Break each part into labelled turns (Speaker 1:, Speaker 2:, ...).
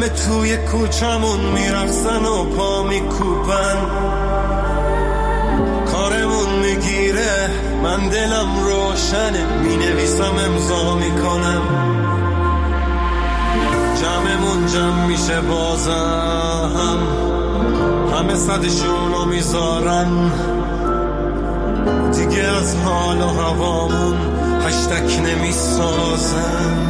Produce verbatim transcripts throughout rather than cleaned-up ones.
Speaker 1: همه توی کوچمون میرقصن و پا میکوبن، کارمون میگیره من دلم روشنه، مینویسم امضا میکنم، جمعمون جمع میشه بازم، همه صدشونو میذارن، دیگه از حال و هوامون هشتک نمیسازن.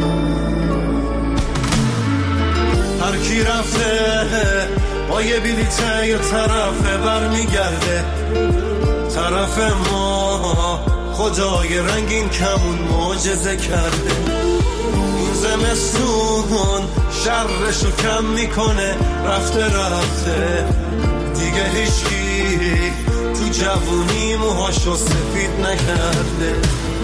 Speaker 1: هر کی رفته با یه بلیته یه طرفه برمیگرده، طرف ما خدای رنگین کمون معجزه کرده. این زمستون شرشو کم میکنه، رفته رفته دیگه هیچکی تو جوونی موهاشو سفید نکرده.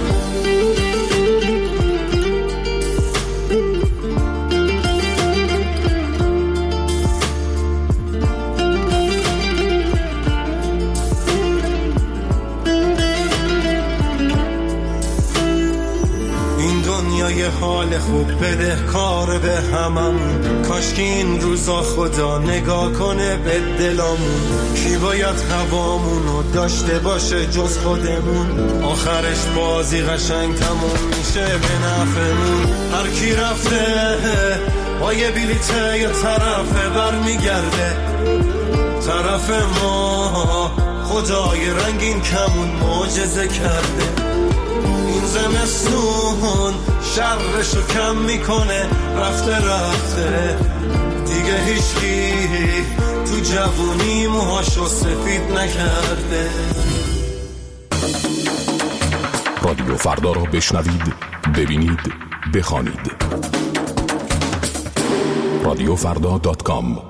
Speaker 1: یه حال خوب بده کار به هممون، کاش که این روزا خدا نگاه کنه به دلامون. کی باید هوامونو داشته باشه جز خودمون، آخرش بازی قشنگ تموم میشه به نفعمون. هر کی رفته با یه بلیته یه طرفه برمیگرده، طرف ما خدای رنگین کمون معجزه کرده. این زمستون شرشو کم میکنه، رفته رفته دیگه هیچکی تو جوونی موهاشو سفید نکرده.
Speaker 2: رادیو فردا رو بشنوید، ببینید، بخوانید. رادیو فردا دات کام.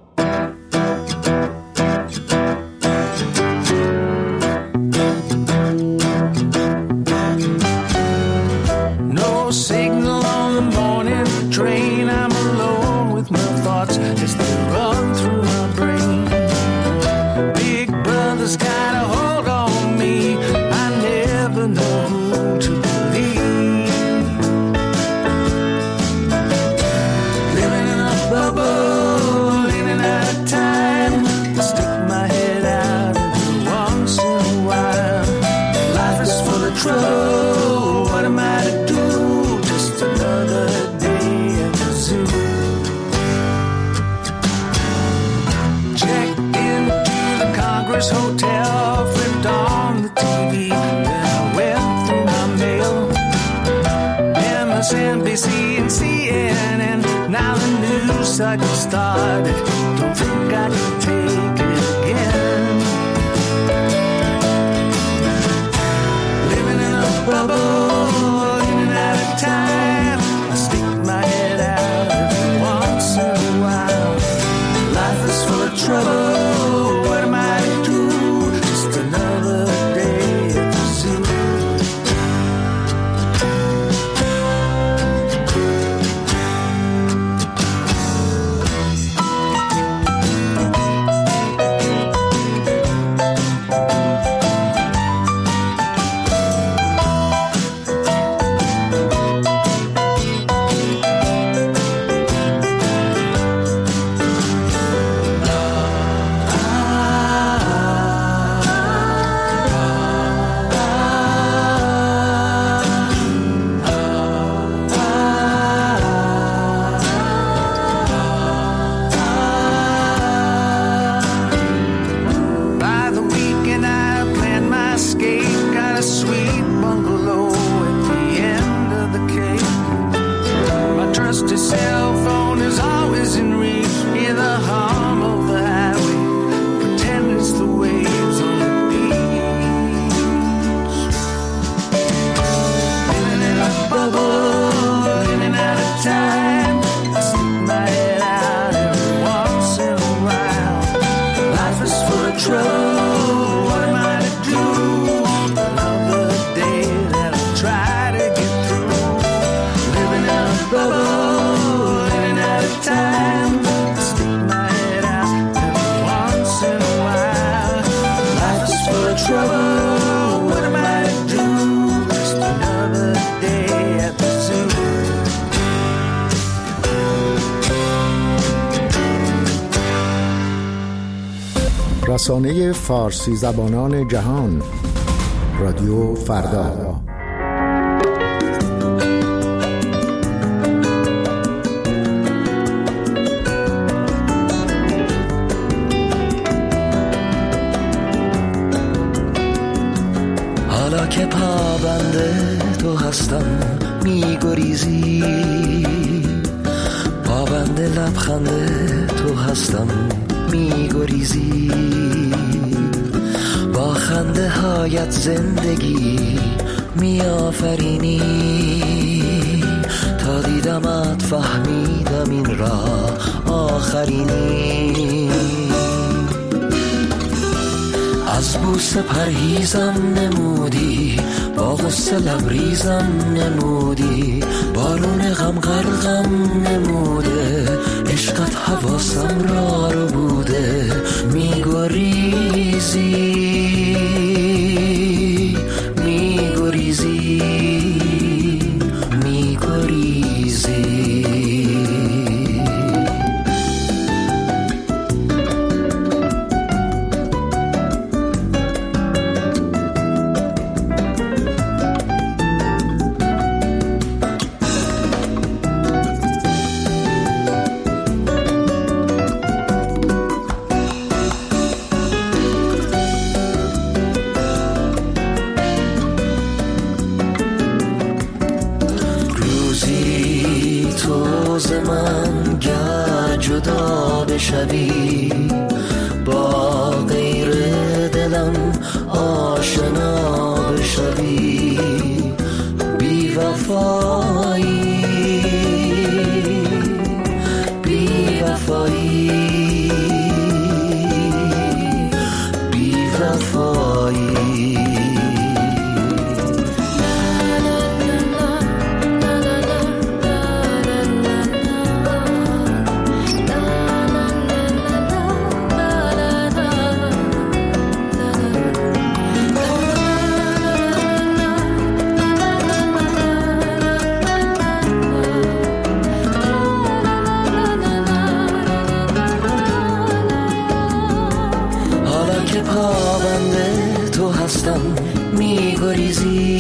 Speaker 3: I got started, don't think I can take it again. Living in a bubble, in and out of time. I stick my head out every once in a while. Life is full of trouble, what am I to do? Just another day at the zoo.
Speaker 4: رسانه فارسی زبانان جهان، رادیو فردا.
Speaker 3: حالا که پابنده تو هستم میگریزی، پابنده لبخنده تو هستم میگریزی، با خنده هایت زندگی میآفرینی، تا دیدمت فهمیدم این راه آخرینی. از بوسه پرهیزم نمودی، با غصه لبریزم نمودی، بارون غم غرقم نموده، عشقت حواسم را رو بوده، میگریزی میگریزی میگریزی. من گر جدا بشوی، با غیر دلم آشنا بشوی، بی وفایی بی وفایی بی وفایی. میگریزی،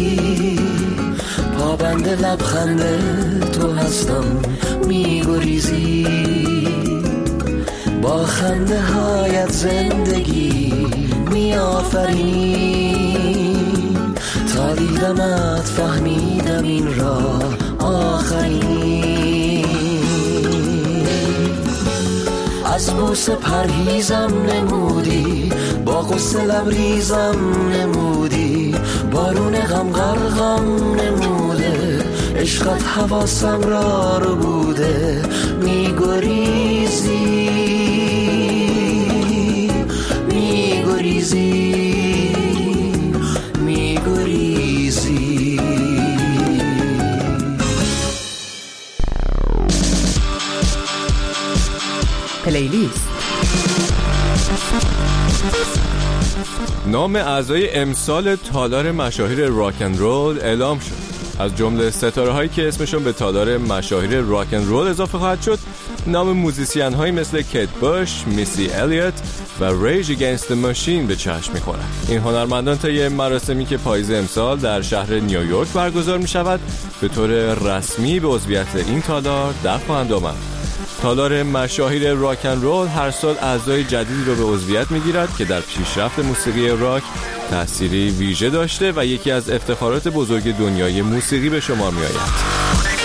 Speaker 3: پابنده لبخنده تو هستم میگریزی، با خنده هایت زندگی میآفرینی، تا دیدمت فهمیدم این راه آخرینی. از بوسه پرهیزم نمودی، با غصه لبریزم نمودی، بارون غم غرقم نموده، عشقت حواسم را رو بوده، میگریزی میگریزی میگریزی.
Speaker 5: پلیلیست.
Speaker 6: نام اعضای امسال تالار مشاهیر راک اند رول اعلام شد. از جمله ستاره هایی که اسمشون به تالار مشاهیر راک اند رول اضافه خواهد شد، نام موزیسین هایی مثل کیت بوش، میسی الیوت و ریج اگینست د ماشین به چشم می‌خورند. این هنرمندان طی مراسمی که پاییز امسال در شهر نیویورک برگزار می‌شود، به طور رسمی به عضویت این تالار در خواهند آمد. تالار مشاهیر راک اند رول هر سال اعضای جدیدی رو به عضویت میگیرد که در پیشرفت موسیقی راک تأثیری ویژه داشته و یکی از افتخارات بزرگ دنیای موسیقی به شمار می آید.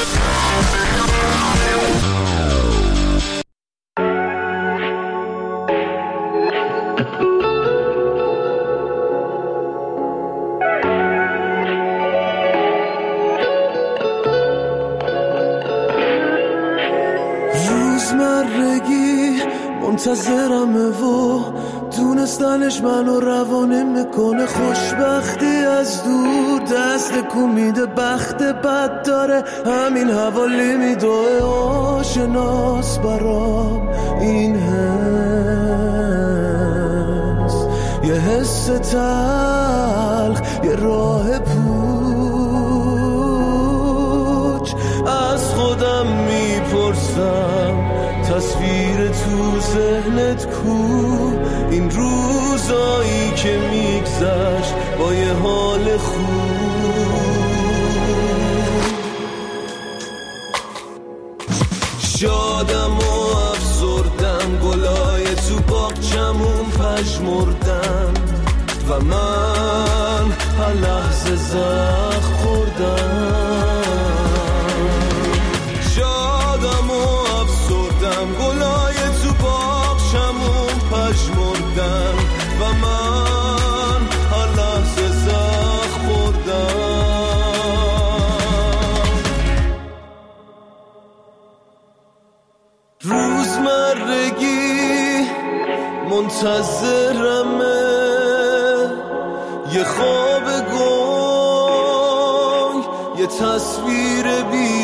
Speaker 7: روزمرگی منتظرمه و دونستنش منو روانه میکنه، خوشبختی از دور دست کو میده، بخت بد داره همین حوالی میدوه، آشناس برام این حس، یه حس تلخ، یه راه پوچ. از خودم میپرسم تصویر تو ذهنت کو، این روزایی که میگذشت با یه حال خوب. شادم و افسردم، گلای تو باغچمون پژمردن و من هر لحظه زخم خوردم. شادم و افسردم، گلای تو باغچمون پژمردن و من هر لحظه زخم خوردم. روزمرگی منتظرمه، یه خواب گنگ، یه تصویر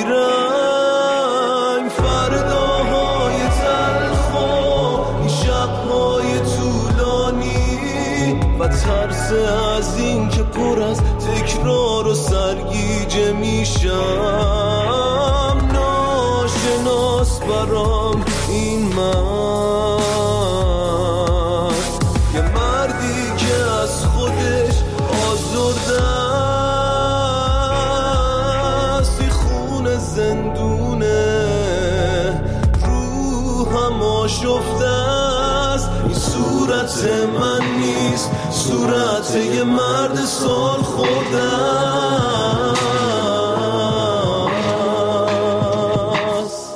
Speaker 7: بیرنگ، فرداهای تلخ و این شبهای طولانی و ترس از این که پر از تکرار و سرگیجه میشم. ناشناس برام این من، یه مردی که از خودش آزرده است، این خون زندونه، روحم آشفته است. این صورت من نیست، صورت یه مرد سال خورده است.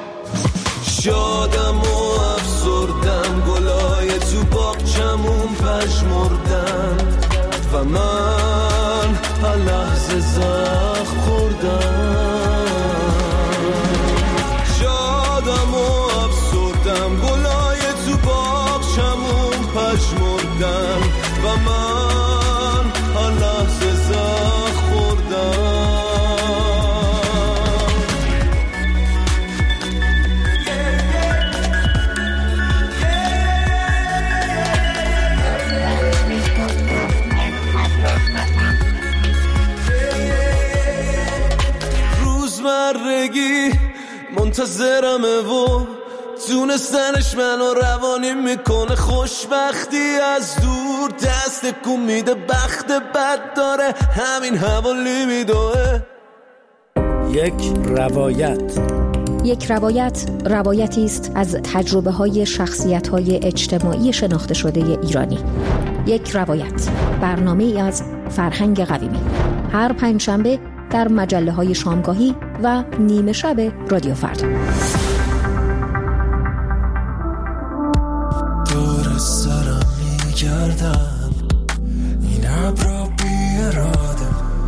Speaker 7: شادم و افسردم، گلای تو باغچمون پژمردن و من هر لحظه زخم خوردم. شادم و افسردم، گلای تو باغچمون پژمردن و من هر لحظه زخم خوردم. روزمرگی منتظرمه و تونستنش منو روانی میکنه. خوشبختی از دور دست کن میده، بخت بد داره همین حوالی میدوه.
Speaker 5: یک روایت
Speaker 8: یک روایت روایتی است از تجربه های شخصیت های اجتماعی شناخته شده ایرانی. یک روایت، برنامه ای از فرهنگ قویمی، هر پنجشنبه در مجله های شامگاهی و نیمه شب رادیو فردا.
Speaker 7: دور سرم میگردن این ابرا بی اراده،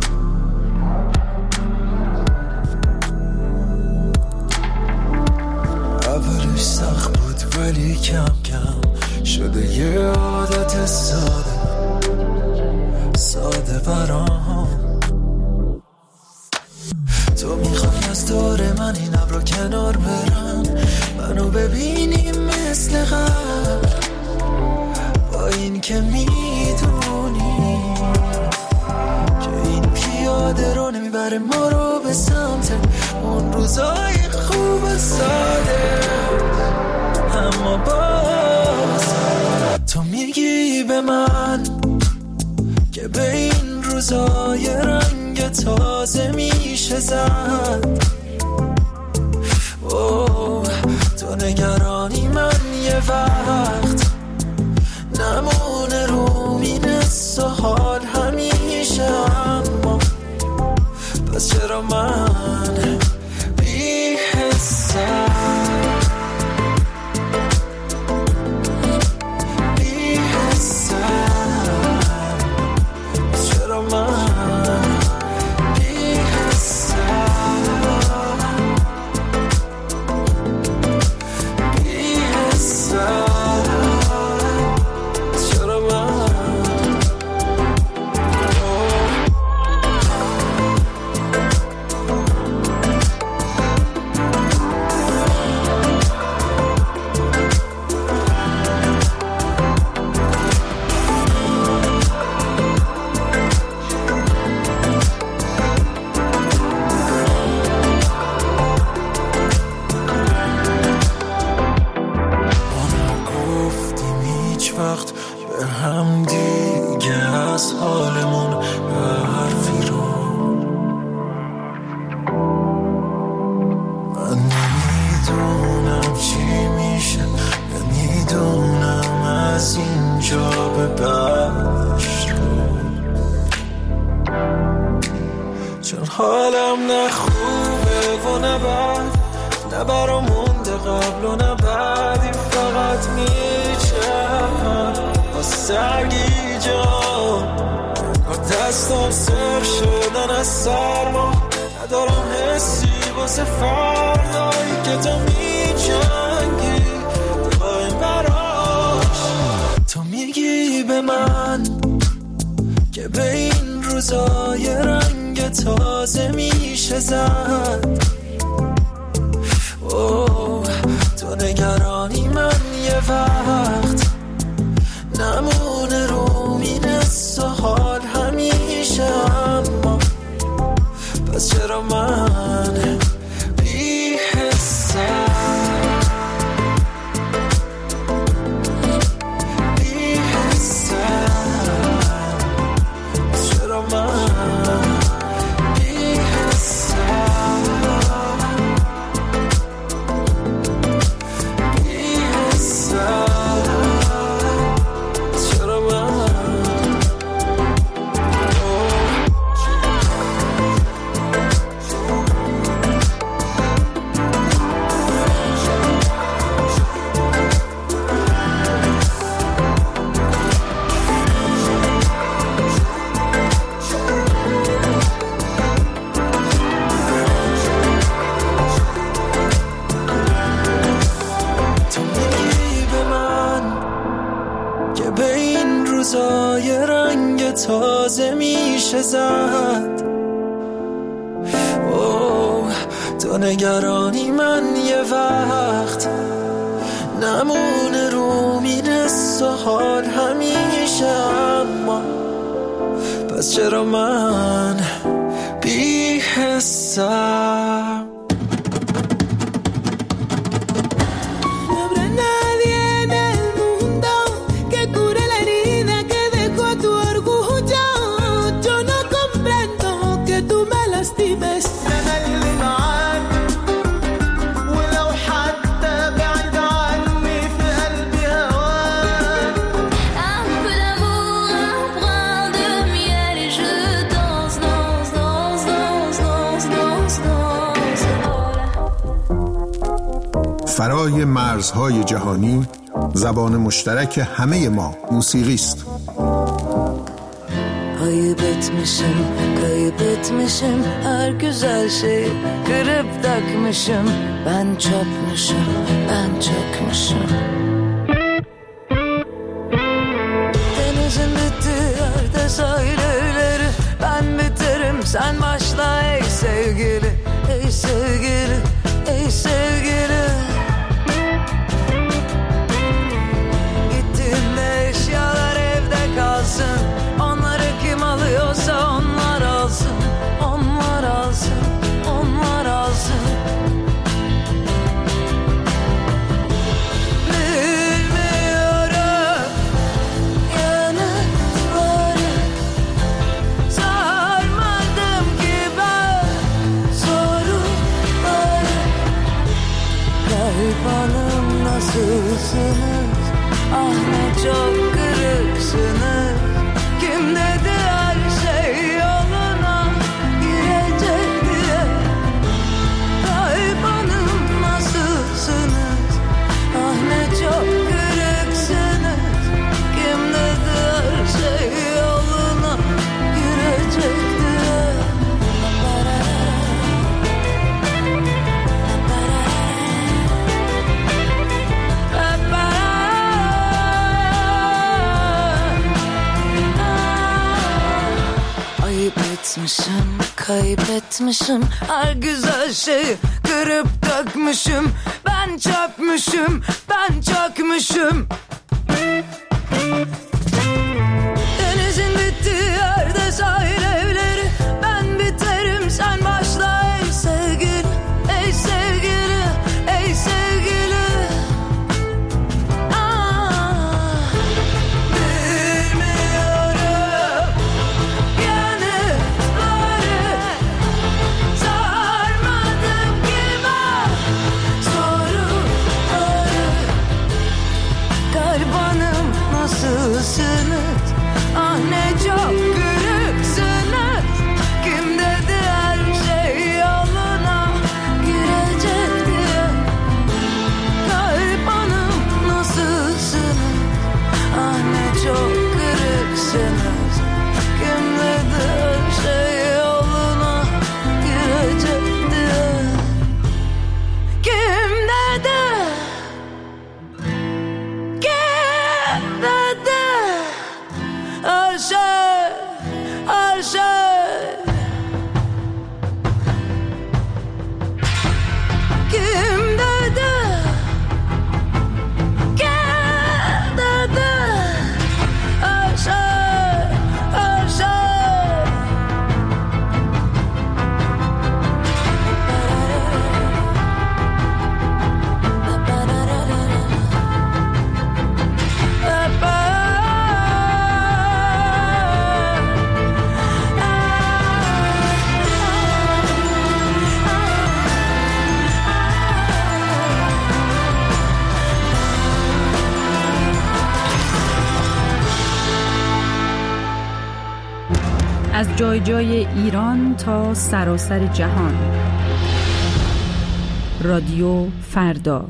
Speaker 7: اولش سخت بود ولی کم کم شده یه عادت ساده ساده برام. تو میخوای از دور من این ابرا کنار برن، منو ببینی مثل قبل، با این که میدونی که این پیاده رو نمیبره ما رو به سمت اون روزای خوب ساده. اما باز تو میگی به من که به این روزای رنگ تازه میشه زد. اوه تو نگرانی من یه وقت نمونه رو مینست و حال همیشه، اما پس چرا من بی حسم بی حسم، پس چرا من بی حسم هم دیگه از حالمون حرفی رو من نمیدونم چی میشه، نمیدونم از اینجا به بعدش رو، چون حالم نه خوبه و نه بد، نه برا مونده قبل و نه بعدی، فقط میچرم با سرگی جان با دستم سر شدن از سرما، ندارم حسی واسه فردایی که تو میجنگی دایم براش. تو میگی به من که به این روزای رنگ تازه میشه زد، اوه تو نگرانی من یه وقت نمونه رو میرس و حال همیشه، اما پس چرا من بی حسم بی حسم، پس چرا من بی حسم بی حسم، پس چرا من تازه میشه زد، اوه تو نگرانی من یه وقت نمونه رو میرس و حال همیشه، اما پس چرا من بی حسم.
Speaker 4: فرای مرزهای جهانی زبان مشترک همه ما موسیقی است.
Speaker 9: Kaybet mişim, kaybetmişim her güzel şeyi kırıp dökmüşüm. Ben çökmüşüm, ben çökmüşüm. Denizin bittiği yerde sahil evleri, ben biterim sen başla ey sevgili, ey sevgili, ey sevgili. Gittiğinde eşyalar evde kalsın, onları kim alıyorsa onlar alsın, onlar alsın, onlar alsın. Bilmiyorum yanıkları, sarmadım ki ben soruları. Kalp hanım nasılsınız? Ah ne çok kırıksınız. Kim dedi her şey yoluna girecek diye? Kalp hanım nasılsınız? Ah ne çok kırıksınız. Kim dedi her şey yoluna girecek diye? Kaybetmişim, kaybetmişim her güzel şeyi kırıp dökmüşüm. Ben çökmüşüm, ben çökmüşüm. Denizin bittiği yerde sahil evleri, ben biterim sen başla ey sevgili, ey sevgili, ey sevgili. Ah, bilmiyorum
Speaker 10: از جای جای ایران تا سراسر جهان. رادیو فردا.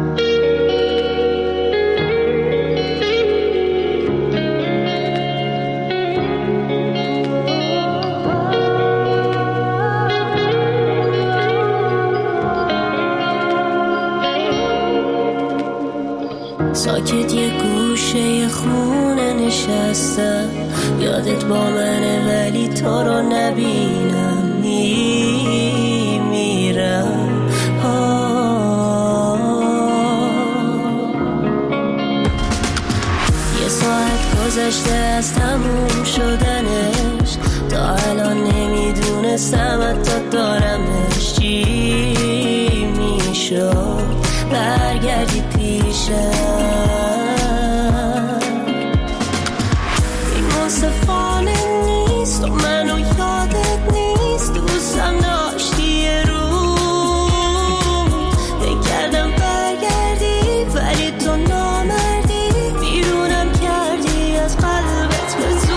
Speaker 11: ساکت یه گوشه خونه نشستم، یادت با منه ولی تو رو نبینم، میمیرم. یه ساعت گذشته از تموم شدنش، تا الان نمیدونستم حتی دارمش. چی میشد برگردی پیشم؟ این منصفانه نیست و منو یادت نیست، دوستم داشتی یه روز، بکردم برگردی ولی تو نامردی، بیرونم کردی از قلبت به زور.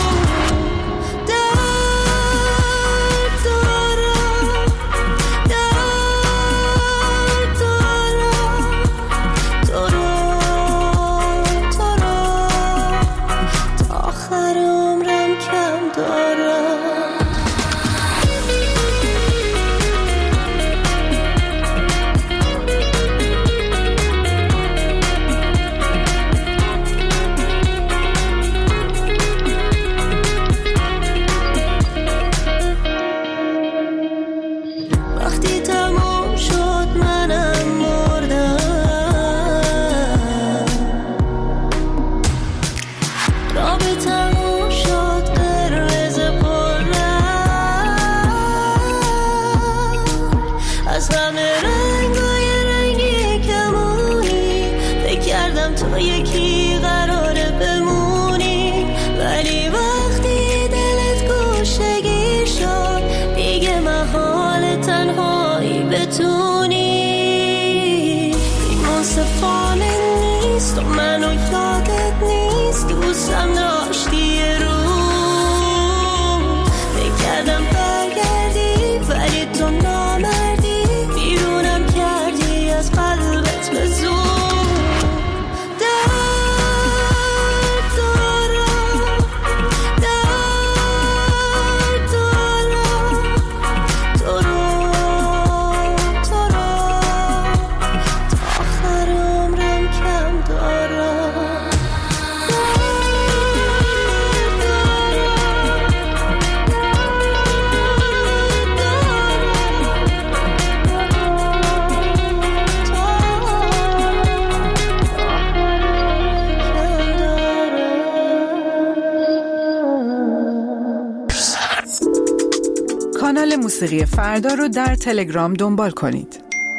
Speaker 12: کانال موسیقی فردا رو در تلگرام دنبال کنید.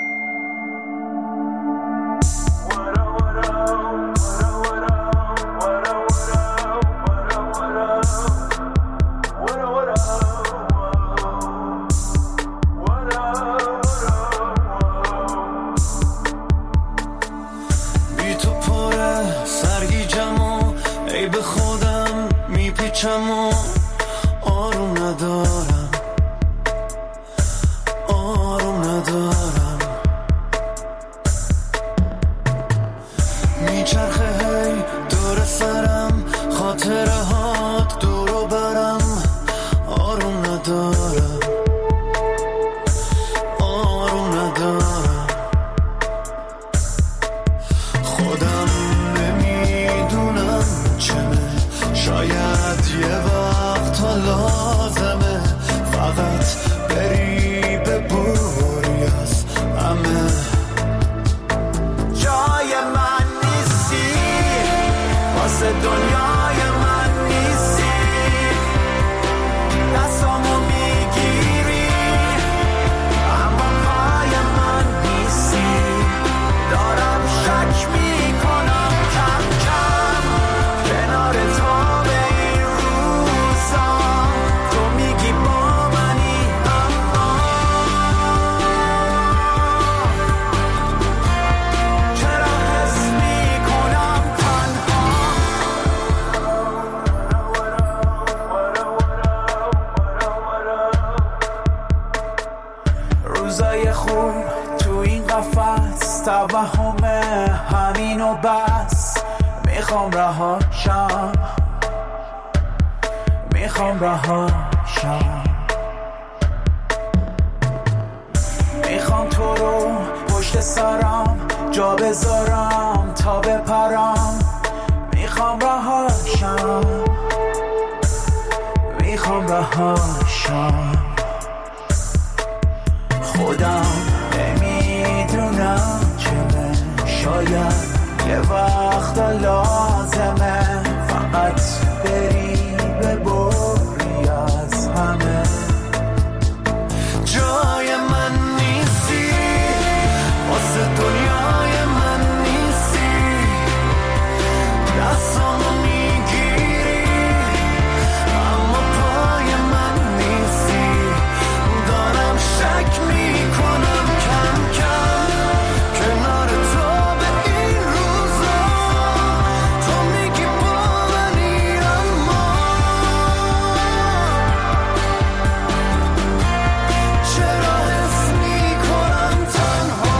Speaker 7: بی تو پره سرگیجم و ای به خودم میپیچم و آروم ندارم، آروم ندارم. میچرخه هی دور سرم، خاطره هات دورو برم، آروم ندارم، آروم ندارم. خودم نمیدونم چمه، شاید یه وقت ها لازمه فقط بری ببوری از همه. جای من نیستی، واسه دنیای من نیستی، دستامو میگیری اما پای من نیستی. دارم شک میکنم کم کم کنار تو به این روزا، تو میگی
Speaker 13: توهمه همین و بس، میخوام رهاشم، میخوام رهاشم، میخوام تو رو پشت سرم جا بذارم تا بپرم، میخوام رهاشم، میخوام رهاشم. خودم نمیدونم چه شاید یه وقت لازمه فقط بری ببری از همه.
Speaker 7: جای من نیستی، واسه دنیای من نیستی، دستامو میگیری اما پای من نیستی. دارم شک میکنم کم کم کنار تو به این روزا، تو میگی با منی اما چرا حس میکنم تنها.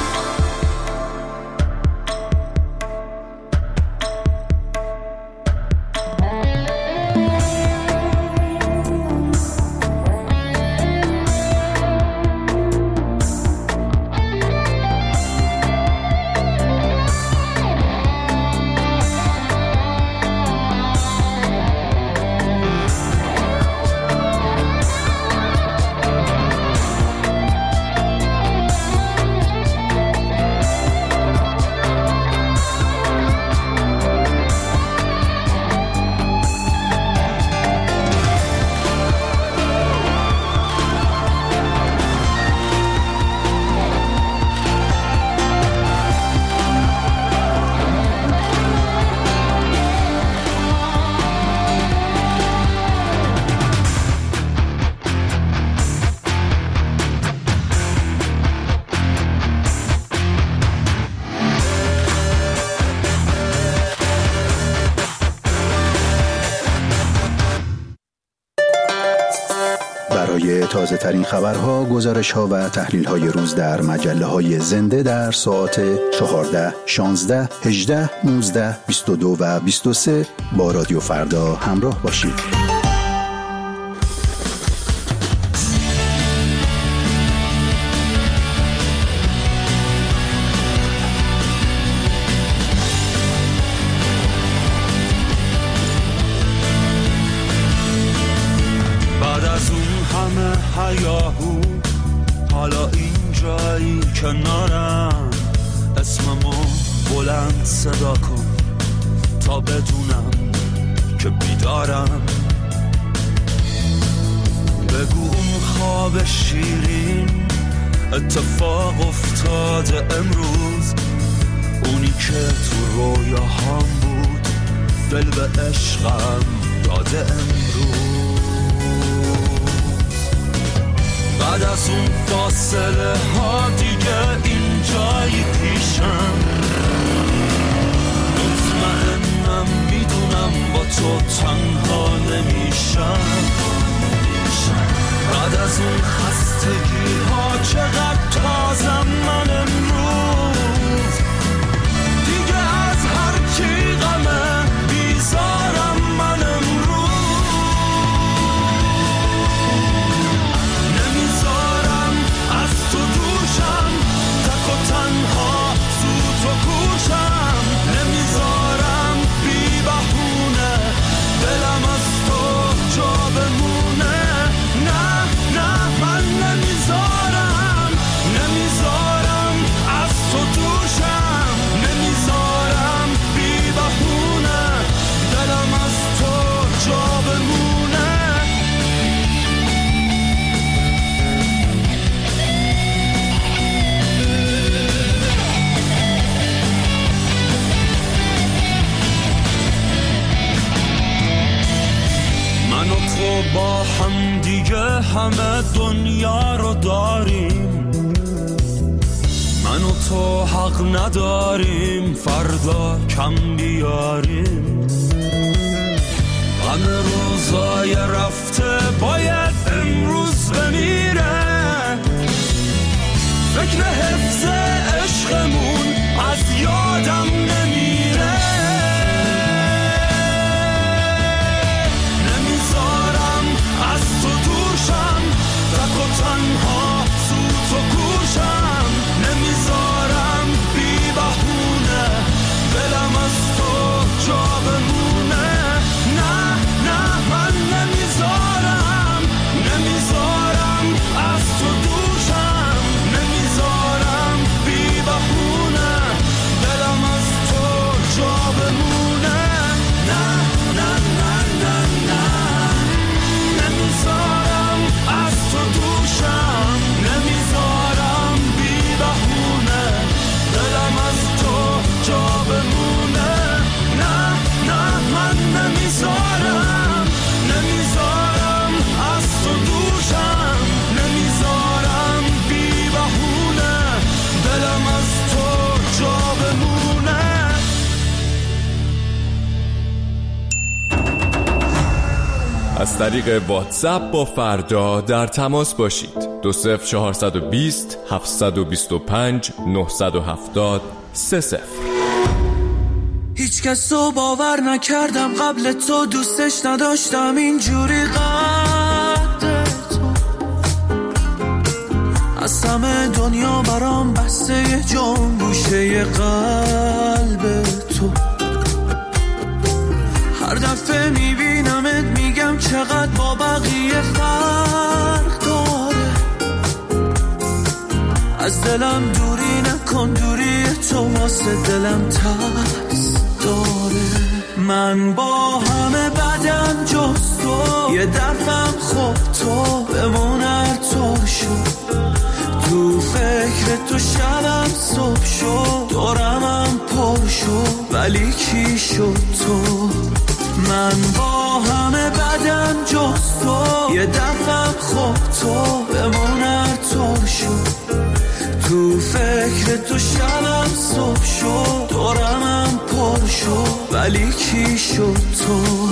Speaker 14: برای تازه ترین خبرها، گزارش ها و تحلیل های روز در مجله های زنده در ساعت چهارده، شانزده، هجده، نوزده، بیست و دو و بیست و سه با رادیو فردا همراه باشید.
Speaker 15: هیاهو حالا این جایی کنارم، اسممو بلند صدا کن تا بدونم که بیدارم. بگو اون خواب شیرین اتفاق افتاده امروز، اونی که تو رویاهام بود دل به عشقم داده امروز. بعد از اون فاصله ها دیگه این جایی پیشم، مطمئنم میدونم با تو تنها نمیشم. بعد از اون خستگی ها چقدر تازم من امروز، دیگه از هر کی غمه بیزارم من امروز. تو دوشم تک و تنها زود و کوشم، نمیذارم بی بهونه دلم از تو جا بمونه. نه نه من نمیذارم، نمیذارم از تو دوشم، نمیذارم بی بهونه دلم از تو جا بمونه. من و تو با هم دیگه همه دنیا رو داریم، من و تو حق نداریم فردا کم بیاریم. همه روزای رفته باید امروز بمیره، فکر حفظ عشق بمون از یادم نمیره نمیذارم از تو دورشم تک و تنها سوت و گوشم نمیذارم بی بهونه دلم از تو جا بمونه نه نه من نمیذارم نمیذارم از تو دورشم نمیذارم بی بهونه دلم از تو جا بمونه نه نه نه نه نه نمیذارم از تو دورشم نمیذارم بی بهونه دلم از تو جا بمونه نه نه من نمیذارم نمیذارم از تو دورشم نمیذارم بی بهونه دلم از تو جا بمونه
Speaker 6: از طریق واتساپ با فردا در تماس باشید. دو صفر چهارصد و بیست هفتصد و بیست و پنج نهصد و هفتاد سه صفر.
Speaker 3: هیچ کس رو باور نکردم قبل تو دوستش نداشتم اینجوری قد تو از همه دنیا برام بسته یه جان گوشه قلب تو هر دفعه میبینمت میگم چقدر با بقیه فرق داره از دلم دوری نکن دوری تو واسه دلم ترس داره من با همه بدم جز تو یه دفعم خوب تو بمون هر طور شد تو فکر تو شبم صبح شد دورمم پر شد ولی کی شد تو من با همه بدم جز تو یه دفعم خوب تو بمون هر طور شد تو فکر تو شبم صبح شد دورمم پر شد ولی کی شد تو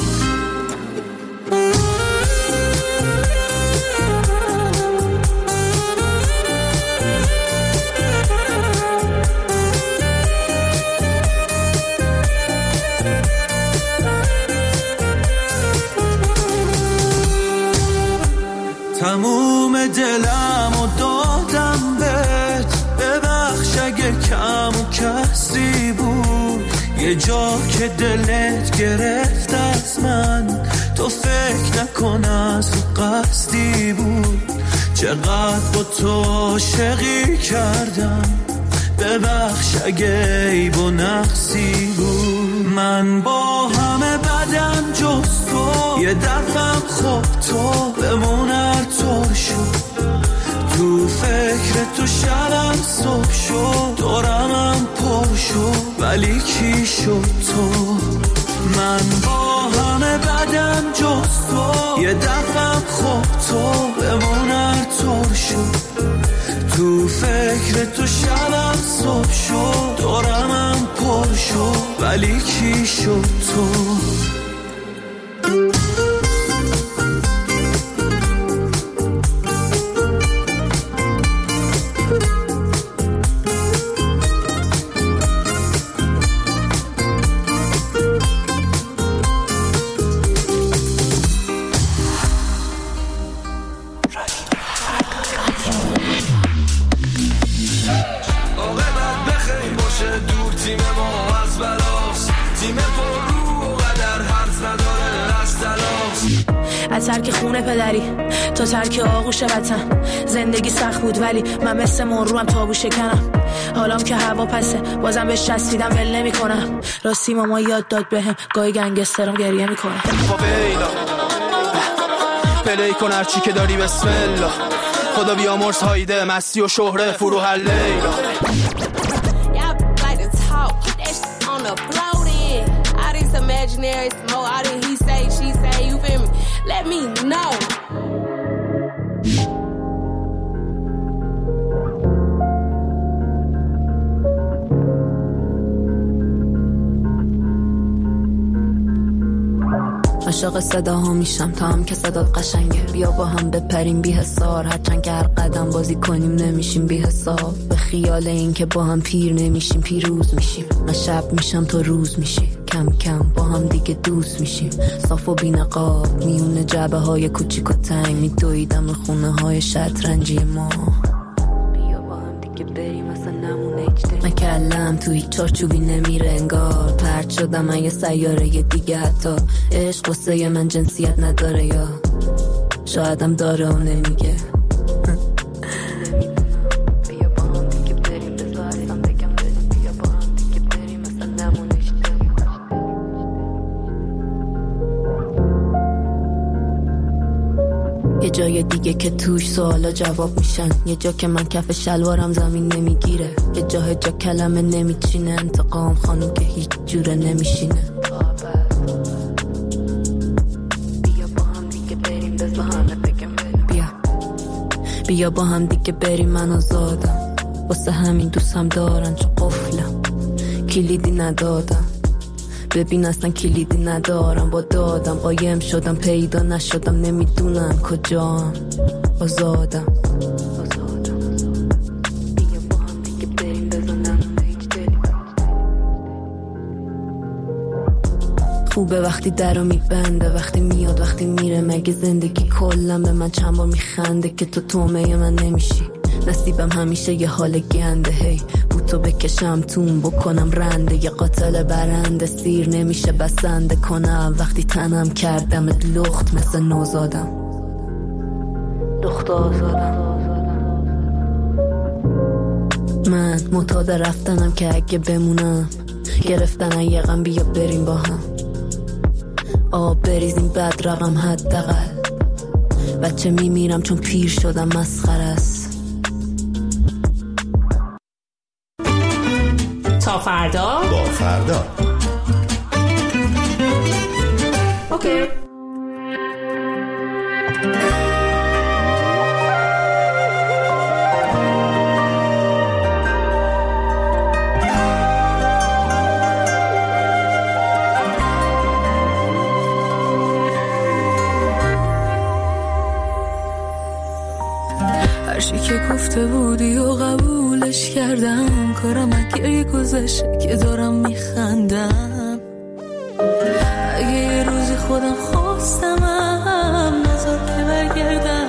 Speaker 3: تموم دلم و دادم بهت ببخش اگه کم و کسی بود یه جا که دلت گرفت از من تو فکر نکن از قصدی بود چقدر با تو عاشقی کردم ببخش اگه عیب و نقصی بود من با همه بدم جز تو یه دفعم خوب تو بمون هر طور شد تو فکر تو شبم صبح شد دورمم پر شد ولی کی شد تو من با همه بدم جز تو یه دفعم خوب تو بمون هر طور شد تو فکر تو شبم صبح شد دورمم پر شد ولی کی شد تو
Speaker 16: ترک خونه پدری تا ترک آغوش وطن زندگی سخت بود ولی من مثل مروم تابو شکنم حالام که هوا پسه بازم بهش چسبیدم ول نمی کنم راستی ماما یاد داد بهم گاهی گنگسترم گریه میکنم
Speaker 17: پلی کن هرچی که داری بسم الله خدا بیامرز هایده مستی و شهره فروح اللیلا
Speaker 18: Imaginary, more out of he say, she say, you feel me? Let me know.
Speaker 16: عاشق
Speaker 19: عاشق صداها میشم تا هم که صدات قشنگه. بیا با هم بپریم بی حسار، هرچند که هر قدم بازی کنیم نمیشیم بی حساب. به خیال این که با هم پیر نمیشیم پیروز میشیم. من شب میشم تو روز میشی، کم کم با هم دیگه دوست میشیم. صاف و بی نقاب میونه جعبه های کوچیک و تنگ میدویدم خونه های شطرنجی ما. بیا با هم دیگه بریم مثلا نمونه اجده. من کلم تو هیچ چارچوبی نمیره انگار. پرد شدم من یه سیاره یه دیگه. حتی عشق قصه من جنسیت نداره یا شایدم داره و نمیگه. یه جای دیگه که توش سوالا جواب میشن، یه جا که من کف شلوارم زمین نمیگیره، یه جا جا کلمه نمیچینه. انتقام خانم که هیچ جوره نمیشینه. بیا با هم دیگه بریم بزنه بگم بیا بیا با هم دیگه بریم. من آزادم واسه همین دوستم دارن چون قفلم کلیدی ندادم. ببین اصلا کلیدی ندارم با دادم. قایم شدم پیدا نشدم نمیدونم کجام. آزادم بیا با هم دیگه بریم بزنم خوبه وقتی درو میبنده، وقتی میاد وقتی میره. مگه زندگی کلم به من چند بار میخنده که تو تومه من نمیشی. نصیبم همیشه یه حال گنده. هی بوتو بکشم تون بکنم رنده. یه قاتل برنده سیر نمیشه بسنده کنم. وقتی تنم کردم لخت مثل نوزادم. لخت آزادم. من معتاد رفتنم که اگه بمونم گرفتن یه غم. بیا بریم با هم آب بریزیم بد رقم حداقل. بچه میمیرم چون پیر شدم مسخره است.
Speaker 20: تا فردا
Speaker 21: با فردا
Speaker 20: اوکی.
Speaker 9: هرچی که گفته بودی و قبولش کردم. کارم اگه گذشته که دارم میخندم. اگه یه روزی خودم خواستمم نذار که برگردم.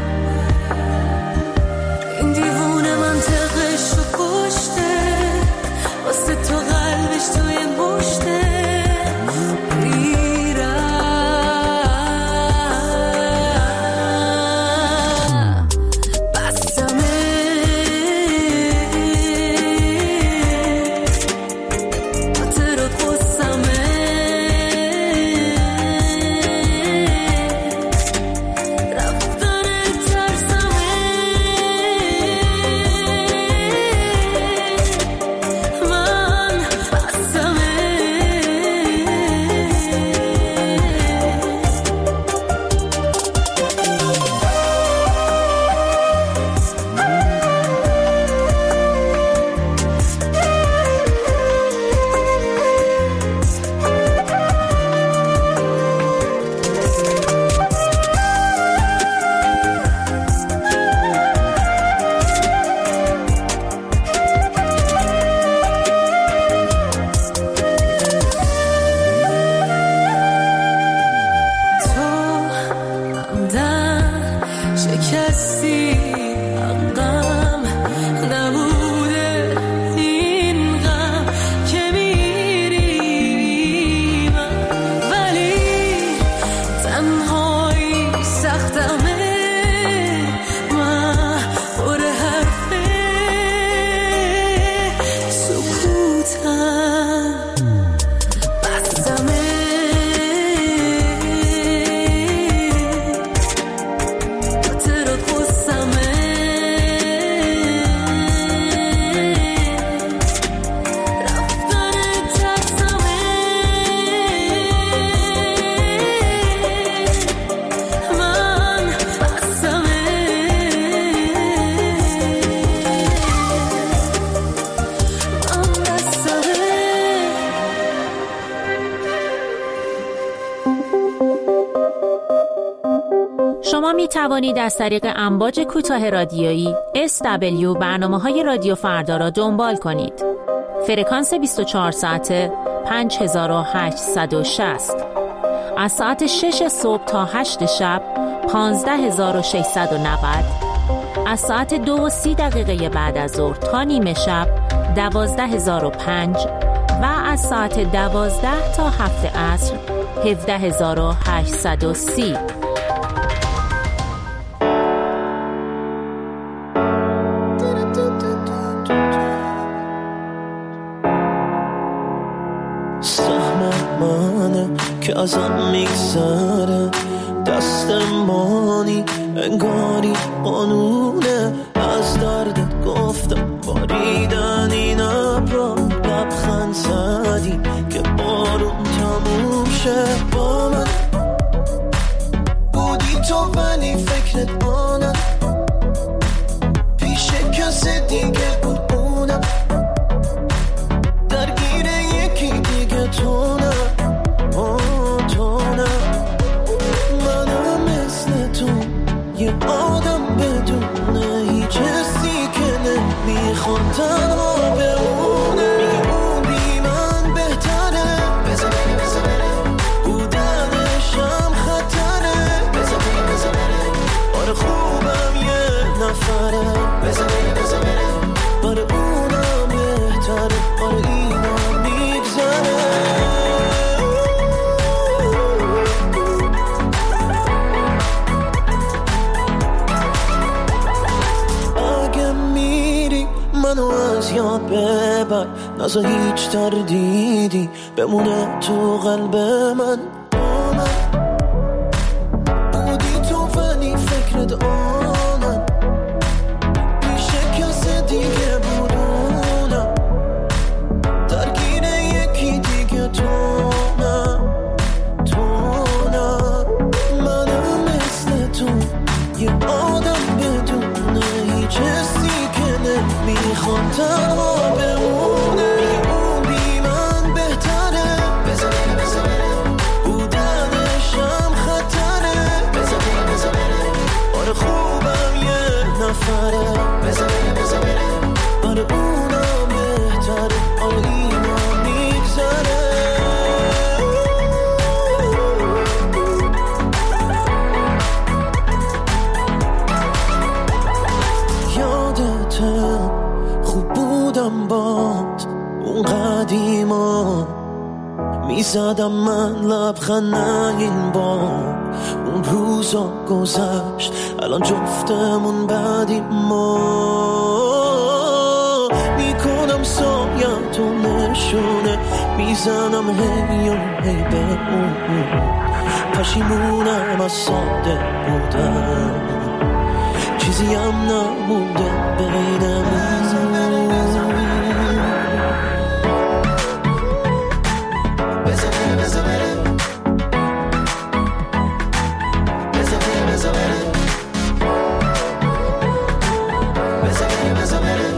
Speaker 9: این دیوونه منطقش رو کشته واسه تو قلبش توی مشته.
Speaker 21: شما می توانید از طریق امواج کوتاه رادیویی اس دبلیو برنامه‌های رادیو فردا را دنبال کنید. فرکانس بیست و چهار ساعته پنج هزار و هشتصد و شصت. از ساعت شش صبح تا هشت شب پانزده هزار و ششصد و نود. از ساعت دو و سی دقیقه بعد از ظهر تا نیمه شب دوازده هزار و پنج و از ساعت دوازده تا هفت عصر هفده هزار و هشتصد و سی.
Speaker 7: که ازم میگذره دست مانی انگاری قانونه از دردت گفتم باریدن این ابرا لبخند زدی که بارون تموم شه با من بودی تو ولی فکرت آنم پیش کسی دیگه بود اونم درگیر یکی دیگه تو نه یه آدم بدونه هیچ حسی که نمیخواد تنها بمونه میگه اون بی من بهتره بزا بره بزا بره بودنشم خطره بزا بره بزا بره آره خوبم یه نفره بزا بره بزا بره آره اونم بهتره آره اینم میگذره منو از یاد ببر نزا هیچ تردیدی بمونه تو قلب من با من بودی تو ولی فکرت آنم پیش کسی دیگه بودونم درگیر یکی دیگه تو نه تو نه منو مثل تو یه آدم بدونه هیچ حسی میخواد تنها بمونه میگه اون بی من بهتره بزا بره بزا بره بودنشم خطره بزا بره بزا بره آره خوبم یه نفره بزا بره بزا بره آره اونم بهتره آره اینم میگذره یادته خوب بودم باد اون قدیما میزدم من لبخند این بار اون روزا گذشت الان جفتمون بعدی ما میکنم سایتو نشونه میزنم هی و هی به اون پشیمونم از ساده بودم چیزی هم نمونده بینمون بزا بره بزا بره بزا بره بزا بره بزا بره بزا بره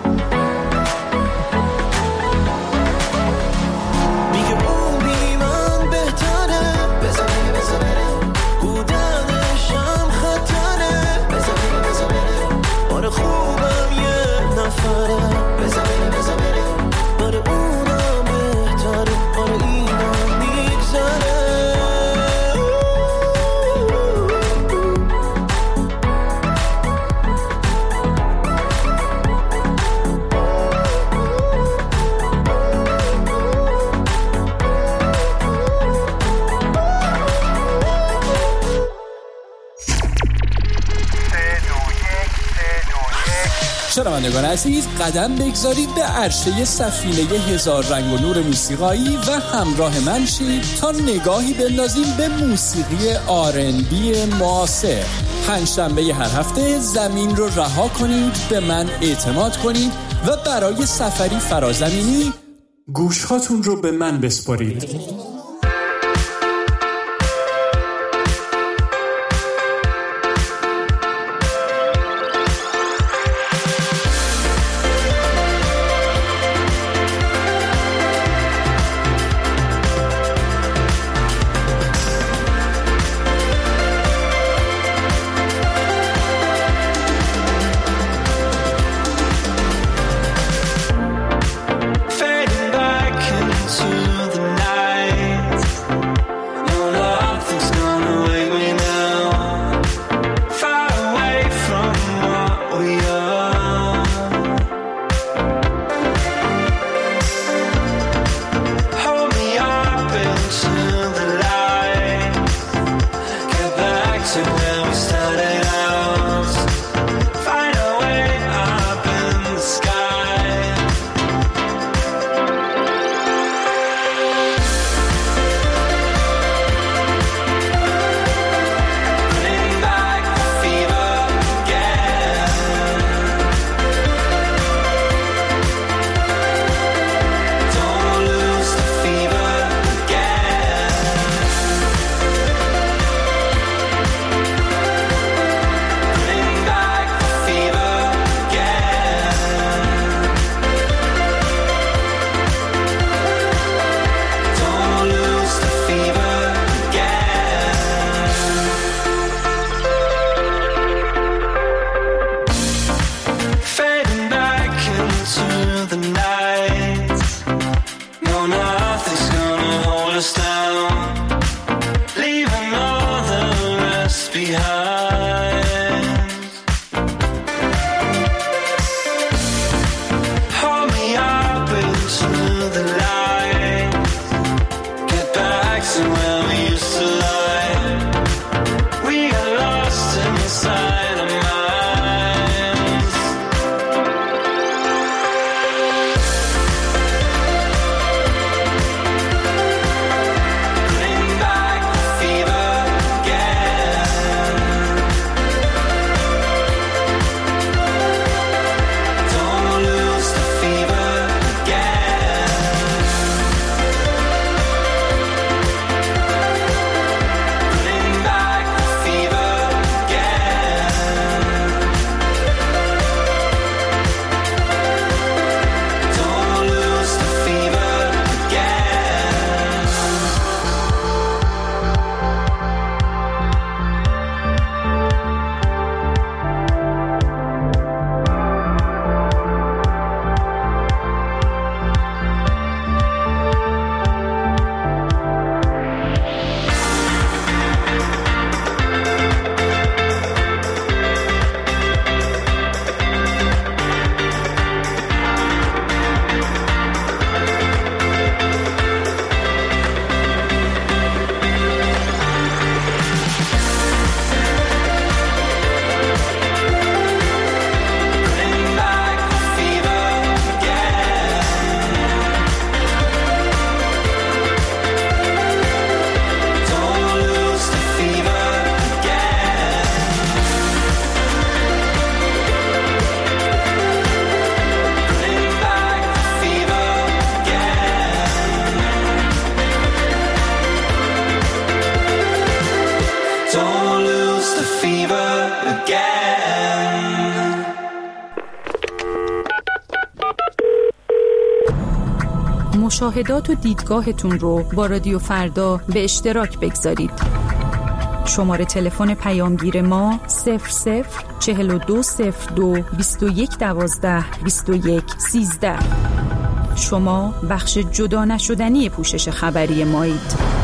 Speaker 7: میگه اون بی من بهتره بزا بره بزا بره بودنشم خطره بزا بره بزا بره آره خوبم یه نفره بزا بره بزا بره آره اونم بهتره آره اینم میگذره
Speaker 22: شنوندگان عزیز قدم بگذارید به عرشه سفینه هزار رنگ و نور موسیقایی و همراه من شید تا نگاهی بندازیم به موسیقی آر ان بی معاصر. پنجشنبه هر هفته زمین رو رها کنید، به من اعتماد کنید و برای سفری فرازمینی گوشهاتون رو به من بسپارید.
Speaker 3: to where we started out. Find a way up in the sky. Bring back the fever again. Don't lose the fever again. Bring back the fever again. Don't lose the fever again. Fading back into the night. No, nothing's gonna hold us down. Leaving all the rest behind. Hold me up into the light. Get back to where we used to lie. We got lost inside our minds. Bring back the fever again. Don't lose the fever again. Bring back the fever again. Don't lose the fever again. Bring back the fever again. Don't lose the fever again. Bring back the fever again. Don't lose the fever again.
Speaker 10: مشاهدات و دیدگاهتون رو با رادیو فردا به اشتراک بگذارید. شماره تلفن پیامگیر ما صفر صفر چهل و دو صفر دو بیست و یک دوازده بیست و یک سیزده. شما بخش جدا نشدنی پوشش خبری مایید.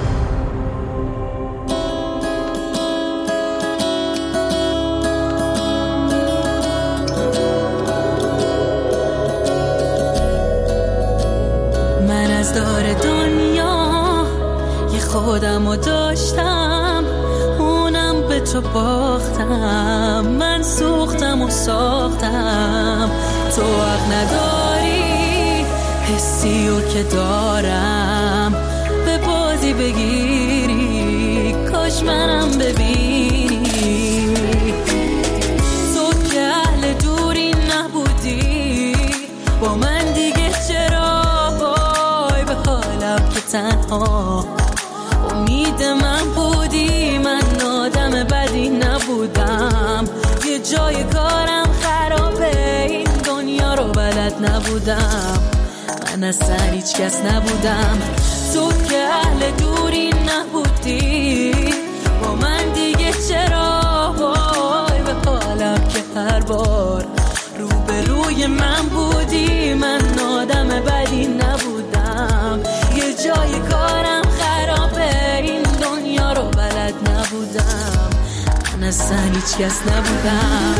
Speaker 9: من از دار دنیا یه خودمو داشتم، اونم به تو باختم. من سوختم و ساختم، تو حق نداری حسی و که دارم به بازی بگیری. کاش منم ببینی، تو که اهل دوری نبودی با من دیگه چرا وای به حالم که تنها امید من بودی. من آدم بدی نبودم، یه جای کارم خرابه، این دنیا رو بلد نبودم. من اصلا هیچ کس نبودم، تو که اهل دوری نبودی با من دیگه چرا وای به حالم که هر بار رو به روی من بودی. من آدم بدی نبودم، یه جای کارم خرابه، این دنیا رو بلد نبودم. من اصلا هیچ کس نبودم.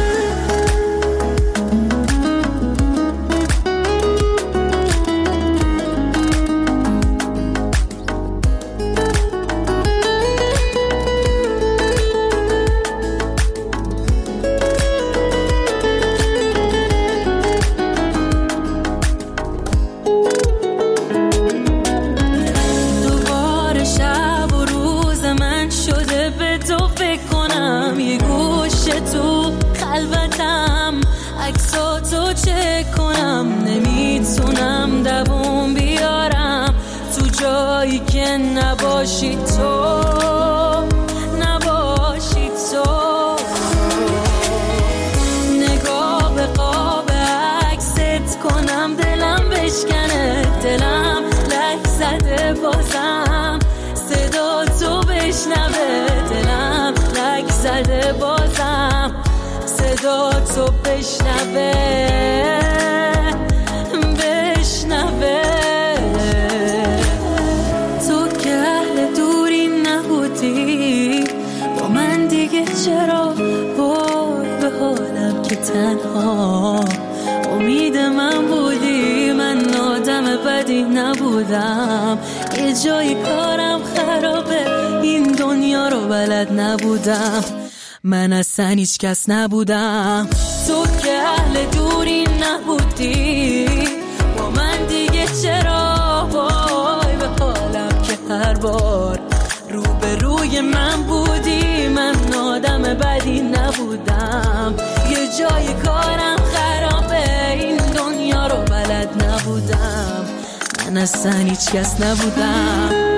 Speaker 9: خلوتم عکساتو چک کنم نمیتونم دووم بیارم تو جایی که نباشی تو نباشی تو نگاه به قاب عکست کنم دلم بشکنه دلم لک زده بازم صدا تو بشنوه دلم لک زده بازم صدا تو بشنوه بشنوه تو که اهل دوری نبودی با من دیگه چرا وای به حالم که تنها امید من بودی من آدم بدی نبودم یه جایی کارم خرابه این دنیا رو بلد نبودم من اصلا هیچ کس نبودم تو که اهل دوری نبودی با من دیگه چرا وای به حالم که هر بار رو به روی من بودی من آدم بدی نبودم یه جای کارم خرابه این دنیا رو بلد نبودم من اصلا هیچ کس نبودم